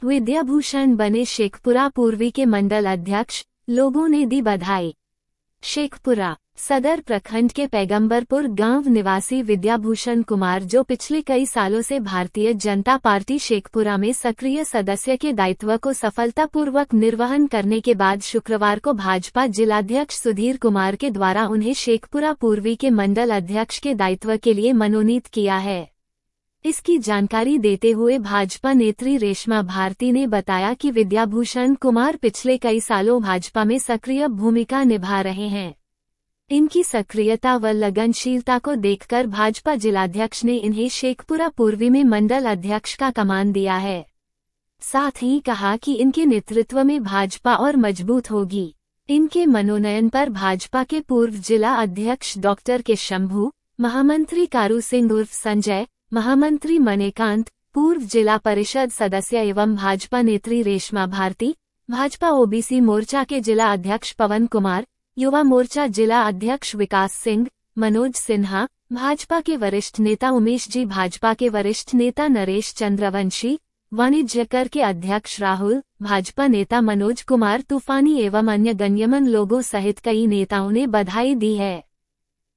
विद्याभूषण बने शेखपुरा पूर्वी के मंडल अध्यक्ष, लोगों ने दी बधाई। शेखपुरा सदर प्रखंड के पैगंबरपुर गांव निवासी विद्याभूषण कुमार, जो पिछले कई सालों से भारतीय जनता पार्टी शेखपुरा में सक्रिय सदस्य के दायित्व को सफलतापूर्वक निर्वहन करने के बाद शुक्रवार को भाजपा जिलाध्यक्ष सुधीर कुमार के द्वारा उन्हें शेखपुरा पूर्वी के मंडल अध्यक्ष के दायित्व के लिए मनोनीत किया है। इसकी जानकारी देते हुए भाजपा नेत्री रेशमा भारती ने बताया कि विद्याभूषण कुमार पिछले कई सालों भाजपा में सक्रिय भूमिका निभा रहे हैं। इनकी सक्रियता व लगनशीलता को देखकर भाजपा जिलाध्यक्ष ने इन्हें शेखपुरा पूर्वी में मंडल अध्यक्ष का कमान दिया है। साथ ही कहा कि इनके नेतृत्व में भाजपा और मजबूत होगी। इनके मनोनयन पर भाजपा के पूर्व जिला अध्यक्ष डॉक्टर के शंभू, महामंत्री कारू सिंह उर्फ संजय, महामंत्री मणिकांत, पूर्व जिला परिषद सदस्य एवं भाजपा नेत्री रेशमा भारती, भाजपा ओबीसी मोर्चा के जिला अध्यक्ष पवन कुमार, युवा मोर्चा जिला अध्यक्ष विकास सिंह, मनोज सिन्हा, भाजपा के वरिष्ठ नेता उमेश जी, भाजपा के वरिष्ठ नेता नरेश चंद्रवंशी, वाणिज्य कर के अध्यक्ष राहुल, भाजपा नेता मनोज कुमार तूफानी एवं अन्य गण्यमान्य लोगों सहित कई नेताओं ने बधाई दी है।